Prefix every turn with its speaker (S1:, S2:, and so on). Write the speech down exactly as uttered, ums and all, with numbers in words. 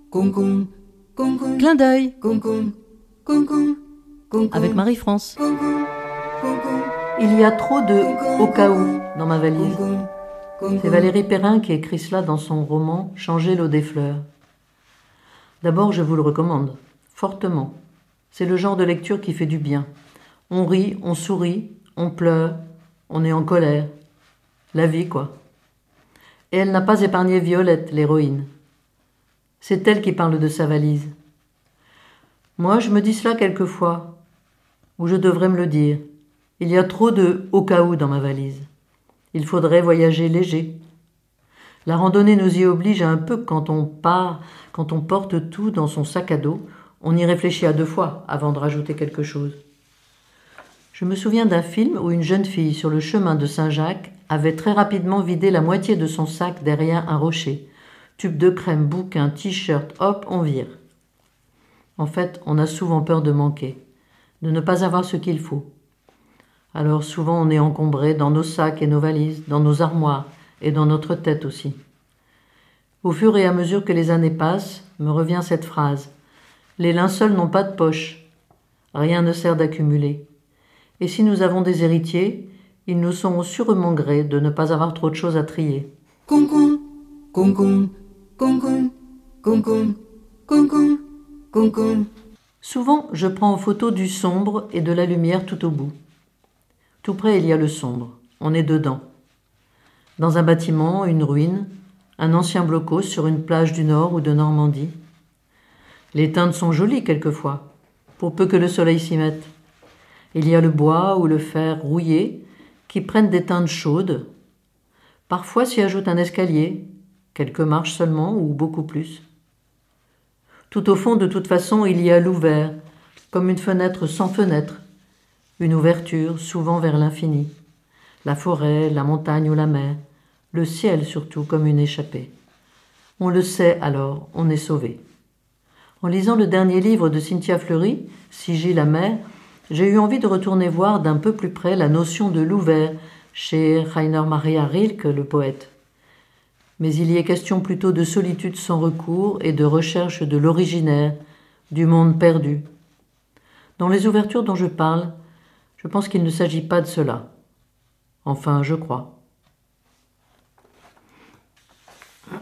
S1: Clin d'œil avec Marie-France.
S2: Il y a trop de « au cas où » dans ma valise. C'est Valérie Perrin qui écrit cela dans son roman « Changer l'eau des fleurs ». D'abord, je vous le recommande, fortement. C'est le genre de lecture qui fait du bien. On rit, on sourit, on pleure, on est en colère. La vie, quoi. Et elle n'a pas épargné Violette, l'héroïne. C'est elle qui parle de sa valise. Moi, je me dis cela quelquefois, ou je devrais me le dire. Il y a trop de « au cas où » dans ma valise. Il faudrait voyager léger. La randonnée nous y oblige un peu quand on part, quand on porte tout dans son sac à dos. On y réfléchit à deux fois avant de rajouter quelque chose. Je me souviens d'un film où une jeune fille sur le chemin de Saint-Jacques avait très rapidement vidé la moitié de son sac derrière un rocher. Tube de crème, bouquin, t-shirt, hop, on vire. En fait, on a souvent peur de manquer, de ne pas avoir ce qu'il faut. Alors souvent on est encombré dans nos sacs et nos valises, dans nos armoires et dans notre tête aussi. Au fur et à mesure que les années passent, me revient cette phrase. Les linceuls n'ont pas de poche. Rien ne sert d'accumuler. Et si nous avons des héritiers, ils nous sont sûrement gré de ne pas avoir trop de choses à trier.
S3: Concon, concon, concon, concon, concon, concon.
S2: Souvent, je prends en photo du sombre et de la lumière tout au bout. Tout près, il y a le sombre. On est dedans. Dans un bâtiment, une ruine, un ancien blocos sur une plage du Nord ou de Normandie. Les teintes sont jolies quelquefois, pour peu que le soleil s'y mette. Il y a le bois ou le fer rouillé qui prennent des teintes chaudes. Parfois s'y ajoute un escalier, quelques marches seulement ou beaucoup plus. Tout au fond, de toute façon, il y a l'ouvert, comme une fenêtre sans fenêtre, une ouverture souvent vers l'infini, la forêt, la montagne ou la mer, le ciel surtout comme une échappée. On le sait alors, on est sauvé. En lisant le dernier livre de Cynthia Fleury, Sigil la mer, j'ai eu envie de retourner voir d'un peu plus près la notion de l'ouvert chez Rainer Maria Rilke, le poète. Mais il y est question plutôt de solitude sans recours et de recherche de l'originaire, du monde perdu. Dans les ouvertures dont je parle, je pense qu'il ne s'agit pas de cela. Enfin, je crois.